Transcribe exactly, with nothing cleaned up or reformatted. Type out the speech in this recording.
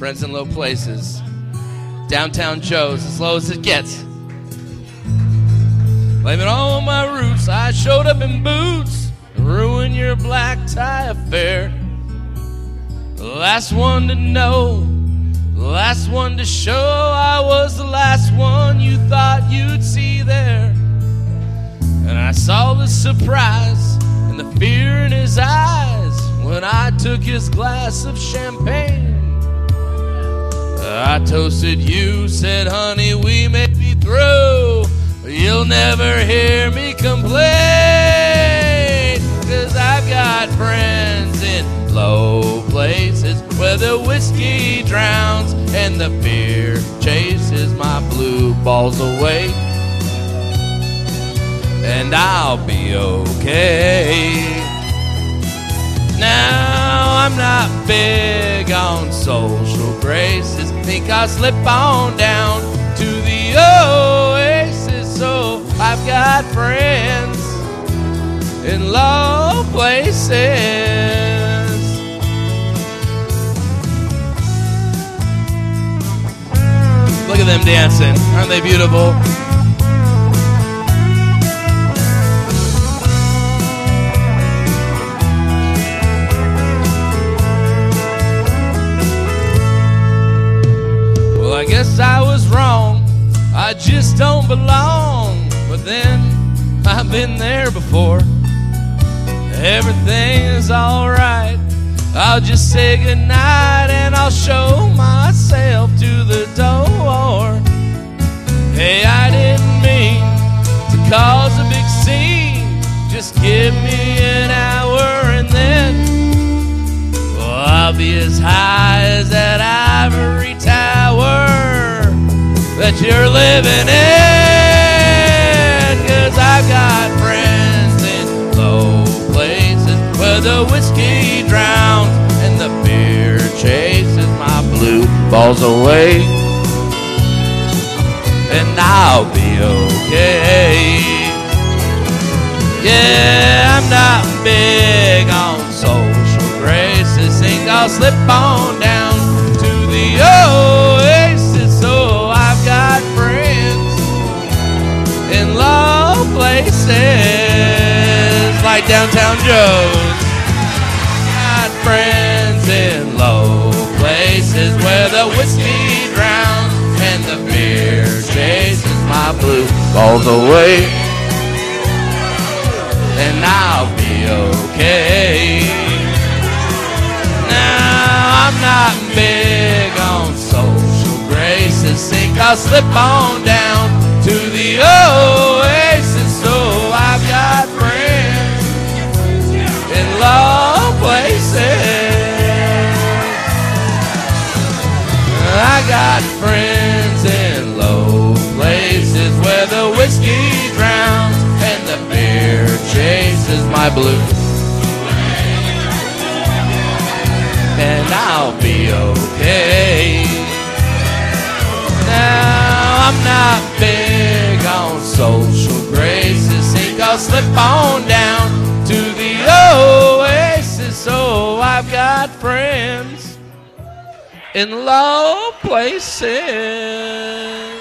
Friends in low places. Downtown Joe's, as low as it gets. Blaming all my roots, I showed up in boots and ruined your black tie affair. The last one to know, the last one to show, I was the last one you thought you'd see there. And I saw the surprise and the fear in his eyes when I took his glass of champagne. I toasted you, said, honey, we may be through, but you'll never hear me complain. Cause I've got friends in low places where the whiskey drowns and the beer chases my blue balls away. And I'll be okay. Now I'm not big on social graces. Think I'll slip on down to the oasis. So I've got friends in low places. Look at them dancing. Aren't they beautiful? I guess I was wrong, I just don't belong. But then, I've been there before. Everything is alright, I'll just say goodnight and I'll show myself to the door. Hey, I didn't mean to cause a big scene. Just give me an hour and then, well, I'll be as high as that ivory tower that you're living in. Cause I've got friends in low places where the whiskey drowns and the beer chases my blue balls away. And I'll be okay. Yeah, I'm not big on social graces. Think I'll slip on down to the oasis. So I've got friends in low places, like Downtown Joe's. Got friends in low places where the whiskey drowns and the beer chases my blue balls away. And I'll be okay. Now I'm not big on social graces. Think I'll slip on down to the oasis. So I've got friends in low places. I got friends in low places where the whiskey drowns and the beer chases my blue. And I'll be okay. Now I'm not big on social graces. Think I'll slip on down to the oasis. So I've got friends in low places.